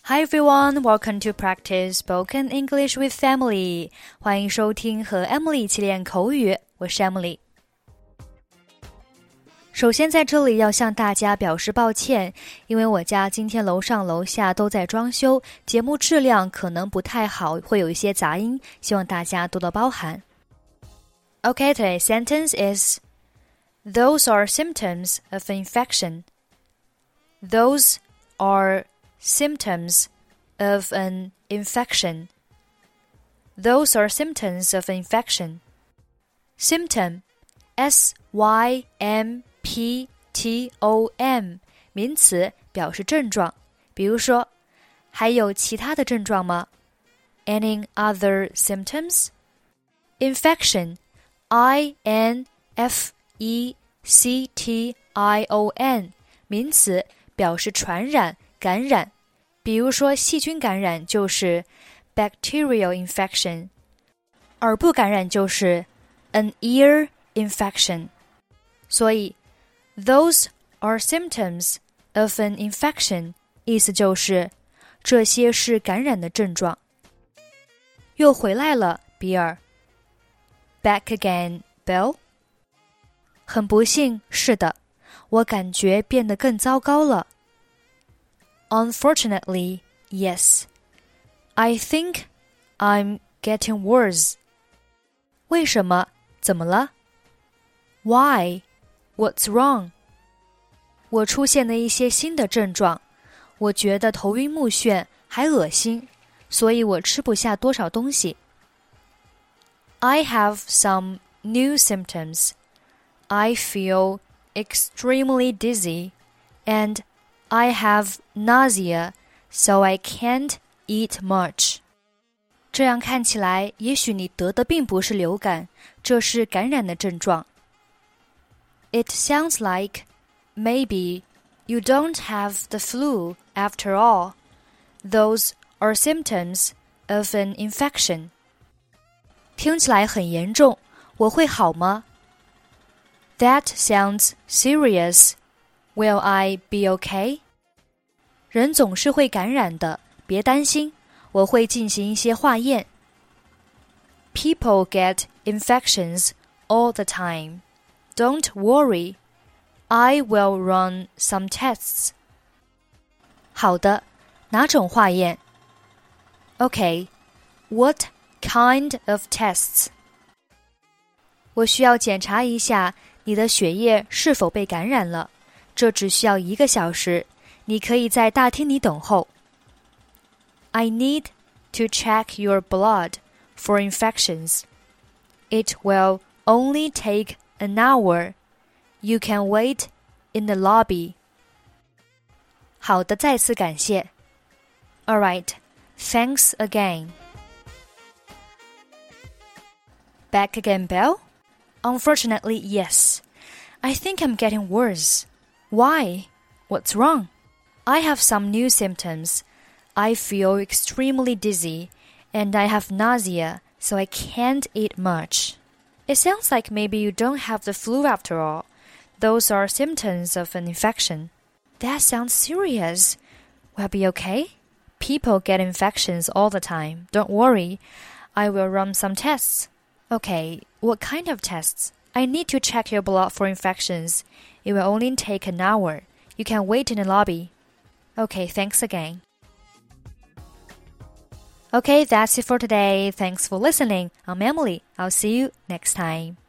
Hi everyone, welcome to practice spoken English with Emily. 欢迎收听和 Emily 一起练口语，我是 Emily。首先在这里要向大家表示抱歉，因为我家今天楼上楼下都在装修，节目质量可能不太好，会有一些杂音，希望大家多多包涵。Okay, today's sentence is Those are symptoms of an infection. Those are symptoms of an infection. Those are symptoms of an infection. Symptom, S-Y-M-P-T-O-M, 名词，表示症状。比如说，还有其他的症状吗？ Any other symptoms? Infection, I-N-F-E-C-T-I-O-N, 名词，表示传染感染，比如说细菌感染就是 bacterial infection， 耳部感染就是 an ear infection。 所以 those are symptoms of an infection 意思就是这些是感染的症状。又回来了，比尔。Back again, Bill。 很不幸，是的，我感觉变得更糟糕了。Unfortunately, yes. I think I'm getting worse. 为什么？怎么了？ Why? What's wrong? 我出现了一些新的症状，我觉得头晕目眩，还恶心，所以我吃不下多少东西。I have some new symptoms. I feel extremely dizzy, and I have nausea, so I can't eat much. 这样看起来，也许你得的并不是流感，这是感染的症状。It sounds like maybe you don't have the flu after all. Those are symptoms of an infection. 听起来很严重，我会好吗？ That sounds serious.Will I be okay? 人总是会感染的，别担心，我会进行一些化验。People get infections all the time. Don't worry. I will run some tests. 好的，哪种化验？ Okay, what kind of tests? 我需要检查一下你的血液是否被感染了。这只需要1个小时，你可以在大厅里等候。I need to check your blood for infections. It will only take an hour. You can wait in the lobby. 好的，再次感谢。All right, thanks again. Back again, Bill? Unfortunately, yes. I think I'm getting worse.Why? What's wrong? I have some new symptoms. I feel extremely dizzy, and I have nausea, so I can't eat much. It sounds like maybe you don't have the flu after all. Those are symptoms of an infection. That sounds serious. Will I be okay? People get infections all the time. Don't worry. I will run some tests. Okay, what kind of tests? I need to check your blood for infections.It will only take an hour. You can wait in the lobby. Okay, thanks again. Okay, that's it for today. Thanks for listening. I'm Emily. I'll see you next time.